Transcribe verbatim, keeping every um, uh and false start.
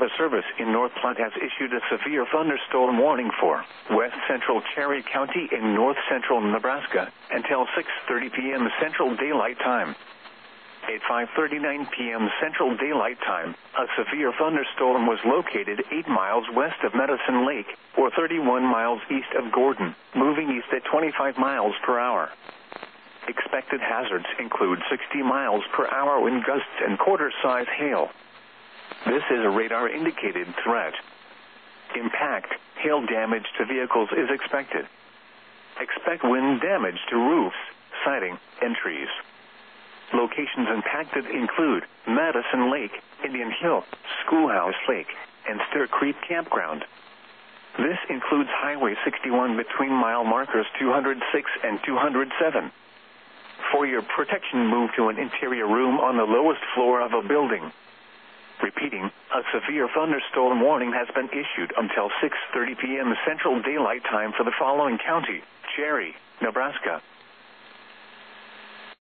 Weather Service in North Platte has issued a severe thunderstorm warning for west central Cherry County in north central Nebraska until six thirty p.m. Central Daylight Time. At five thirty-nine p.m. Central Daylight Time, a severe thunderstorm was located eight miles west of Medicine Lake, or thirty-one miles east of Gordon, moving east at twenty-five miles per hour. Expected hazards include sixty miles per hour wind gusts and quarter-size hail. This is a radar-indicated threat. Impact, hail damage to vehicles is expected. Expect wind damage to roofs, siding, and trees. Locations impacted include Medicine Lake, Indian Hill, Schoolhouse Lake, and Stir Creek Campground. This includes Highway sixty-one between mile markers two hundred six and two hundred seven. For your protection, move to an interior room on the lowest floor of a building. Repeating, a severe thunderstorm warning has been issued until six thirty p.m. Central Daylight Time for the following county: Cherry, Nebraska,